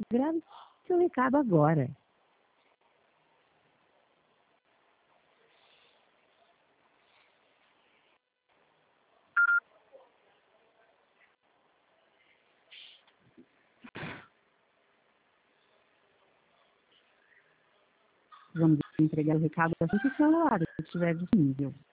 Grave seu recado agora. Vamos entregar o recado assim que o celular estiver disponível.